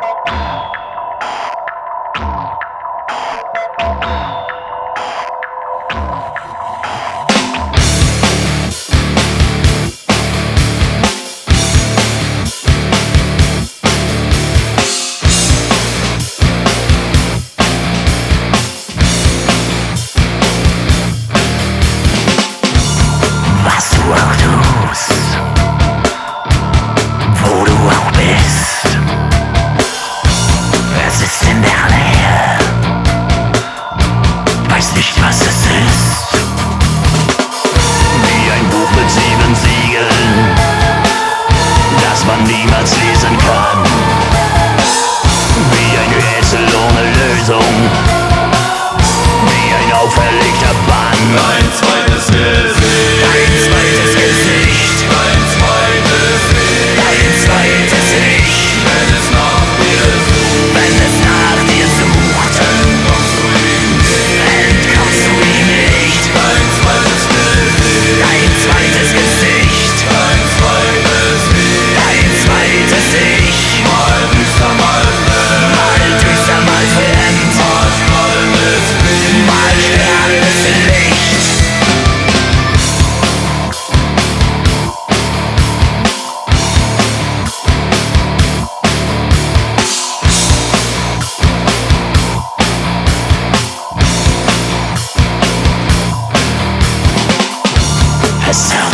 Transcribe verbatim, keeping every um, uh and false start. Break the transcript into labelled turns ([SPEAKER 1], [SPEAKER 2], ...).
[SPEAKER 1] niemals lesen kann. Wie ein Rätsel ohne Lösung, wie ein auferlegter Bann.
[SPEAKER 2] Ein zweites Gesicht,
[SPEAKER 1] ein zweites Gesicht,
[SPEAKER 2] ein zweites Ich,
[SPEAKER 1] ein zweites Ich.
[SPEAKER 2] wenn es nach dir sucht,
[SPEAKER 1] wenn es nach dir sucht,
[SPEAKER 2] entkommst du ihm nicht,
[SPEAKER 1] entkommst du ihm nicht.
[SPEAKER 2] ein zweites Gesicht,
[SPEAKER 1] Ein zweites Gesicht,
[SPEAKER 2] ein zweites Ich,
[SPEAKER 1] ein zweites Ich.
[SPEAKER 2] mal düster, mal fremd,
[SPEAKER 1] Mal düster, mal fremd,
[SPEAKER 2] mal strahlendes Licht,
[SPEAKER 1] mal strahlendes Licht. A sound